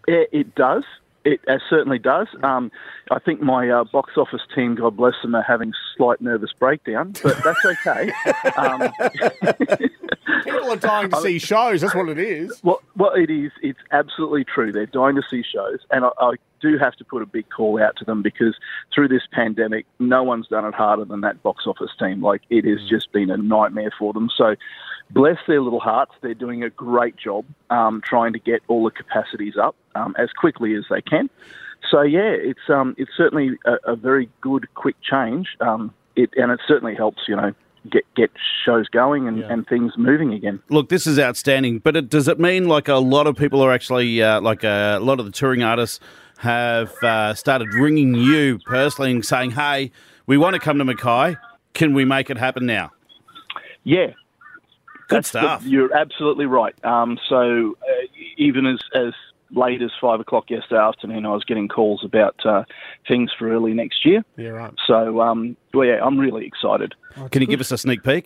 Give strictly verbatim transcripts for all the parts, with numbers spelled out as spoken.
It, it does. It uh, certainly does. Um, I think my uh, box office team, God bless them, are having a slight nervous breakdown, but that's okay. um, People are dying to see shows. That's what it is. Well, well, it is. It's absolutely true. They're dying to see shows, and I, I do have to put a big call out to them because through this pandemic, no one's done it harder than that box office team. Like, it has just been a nightmare for them. So, bless their little hearts. They're doing a great job um, trying to get all the capacities up um, as quickly as they can. So, yeah, it's um, it's certainly a, a very good, quick change. Um, it and it certainly helps, you know, get get shows going and, Yeah. and things moving again. Look, this is outstanding, but it, does it mean like a lot of people are actually, uh, like a, a lot of the touring artists have uh, started ringing you personally and saying, hey, we want to come to Mackay. Can we make it happen now? Yeah. Good That's the- stuff. you're absolutely right. Um, so uh, even as, as late as five o'clock yesterday afternoon, I was getting calls about uh, things for early next year. Yeah, right. So, um, well, yeah, I'm really excited. Can you give us a sneak peek?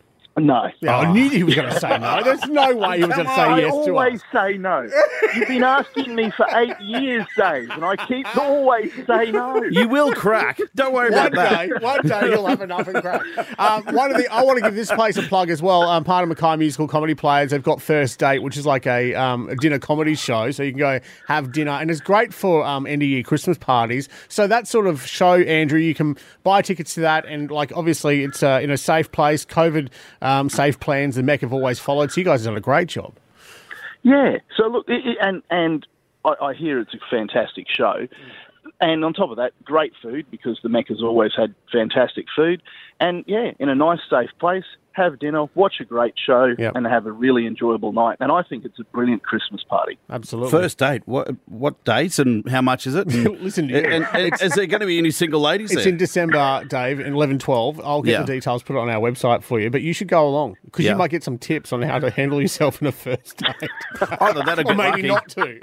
No. Yeah, I knew he was going to say no. There's no way he was going to say I yes to always us. say no. You've been asking me for eight years, Dave, and I keep to always say no. You will crack. Don't worry One about that. day, one day you'll have enough and crack. Um, one of the, I want to give this place a plug as well. Um, part of Mackay Musical Comedy Players, they've got First Date, which is like a, um, a dinner comedy show, so you can go have dinner, and it's great for um, end of year Christmas parties. So that sort of show, Andrew, you can buy tickets to that, and like obviously it's uh, in a safe place, COVID um, safe plans. The Mech have always followed, so you guys have done a great job. Yeah. So look, it, it, and and I, I hear it's a fantastic show, and on top of that, great food because the Mech has always had fantastic food, and yeah, in a nice, safe place. Have dinner, watch a great show, Yep. and have a really enjoyable night. And I think it's a brilliant Christmas party. Absolutely. First date. What what dates and how much is it? And, Listen to you. and, and is there going to be any single ladies It's there? in December, Dave, in eleven twelve. I'll get Yeah. the details, put it on our website for you, but you should go along because Yeah. you might get some tips on how to handle yourself in a first date. Either that or Or get maybe lucky. not to.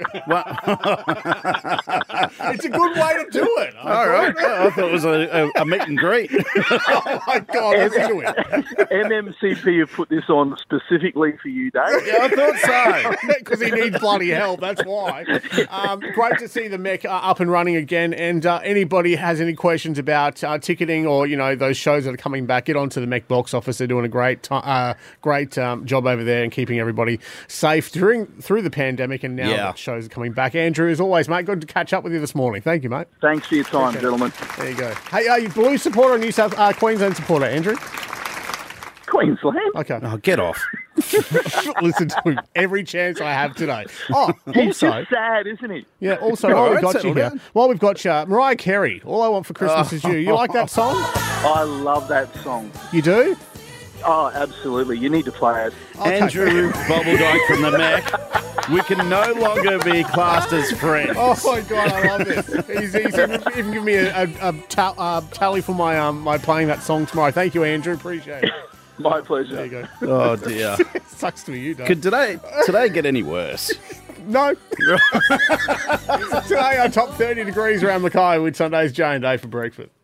Well, It's a good way to do it. I all right. I thought it was a, a, a meet and greet. Oh, my God, let's do it. M M C P have put this on specifically for you, Dave. Yeah, I thought so. Because he needs bloody help, that's why. Um, great to see the Mech uh, up and running again. And uh, anybody has any questions about uh, ticketing or, you know, those shows that are coming back, get onto the Mech box office. They're doing a great ti uh, great um, job over there and keeping everybody safe during through the pandemic. And now Yeah. that shows are coming back. Andrew, as always, mate, good to catch up with you this morning. Thank you, mate. Thanks for your time, gentlemen. There you go. Hey, are you Blue supporter or New South uh, Queensland supporter, Andrew? Queensland. Okay. Oh, get off. Listen to him every chance I have today. Oh, He's also, just sad, isn't he? yeah, also, All while we've right, got you settle here, down. while we've got you, Mariah Carey, All I Want for Christmas Is You. You like that song? I love that song. You do? Oh, absolutely. You need to play it. Okay. Andrew Bobbledyke from the Mac. We can no longer be classed as friends. Oh my God, I love this. He's, he's even, even given me a, a, a ta- uh, tally for my um my playing that song tomorrow. Thank you, Andrew. Appreciate it. My pleasure. There you go. Oh, dear. Sucks to be you, Dave. Could today today get any worse? No. Today, our top thirty degrees around Mackay with Sunday's Jay and Dave for breakfast.